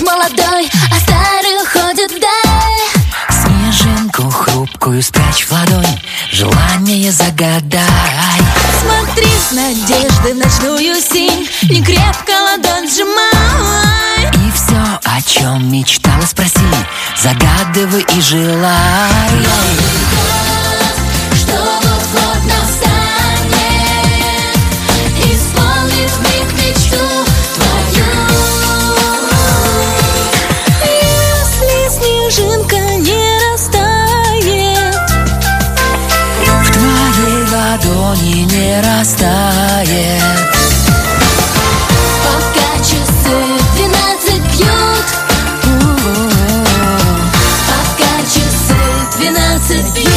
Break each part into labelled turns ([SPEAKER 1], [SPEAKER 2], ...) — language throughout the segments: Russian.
[SPEAKER 1] молодой, а старый уходит вдаль.
[SPEAKER 2] Снежинку хрупкую спрячь в ладонь, желание загадай.
[SPEAKER 1] Смотри с надеждой в ночную синь, не крепко ладонь сжимай.
[SPEAKER 2] И все, о чем мечтала, спроси, загадывай и желай.
[SPEAKER 1] Что вот-вот настанет, исполнит вмиг мечту твою. Если снежинка не растает,
[SPEAKER 2] В твоей ладони не растает.
[SPEAKER 1] пока часы 12 бьют, пока часы 12 бьют.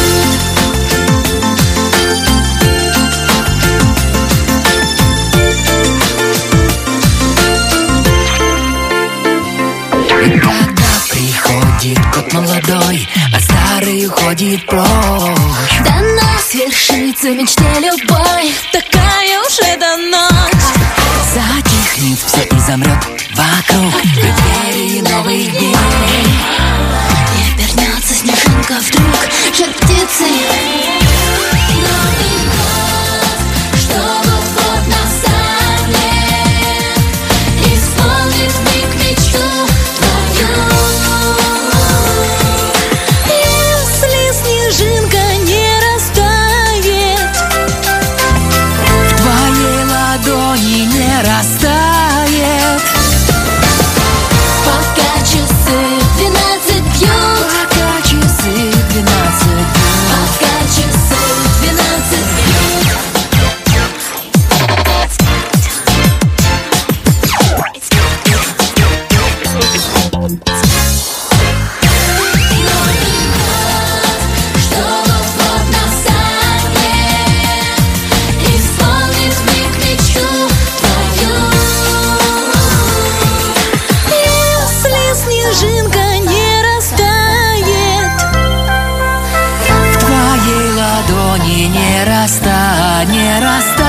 [SPEAKER 2] Когда приходит год молодой, а старый уходит прочь,
[SPEAKER 1] Да нас вершится в мечте любой, такая уж эта ночь.
[SPEAKER 2] затихнет все и замрет вокруг преддверии новых дней.
[SPEAKER 1] И обернется снежинка вдруг жар птицей. Новый год, что вот-вот настанет, исполнит вмиг мечту твою. Если снежинка не растает,
[SPEAKER 2] В твоей ладони не растает.
[SPEAKER 1] пока часы 12 бьют,
[SPEAKER 2] Пока часы 12 бьют.
[SPEAKER 1] пока часы 12 бьют. Что вот-вот настанет, исполнит вмиг мечту твою. Если снежинка не растает,
[SPEAKER 2] В твоей ладони не растает.